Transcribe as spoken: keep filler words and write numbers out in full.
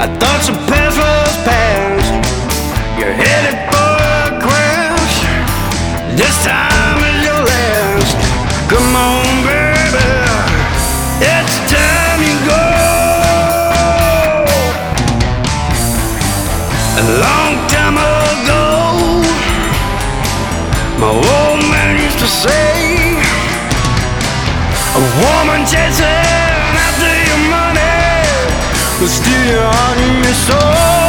I thought the past was past. You're headed for a crash. This time is your last. Come on, baby, it's time you go. A long time ago, my old man used to say, a woman chasing after your money will steal your heart and your soul.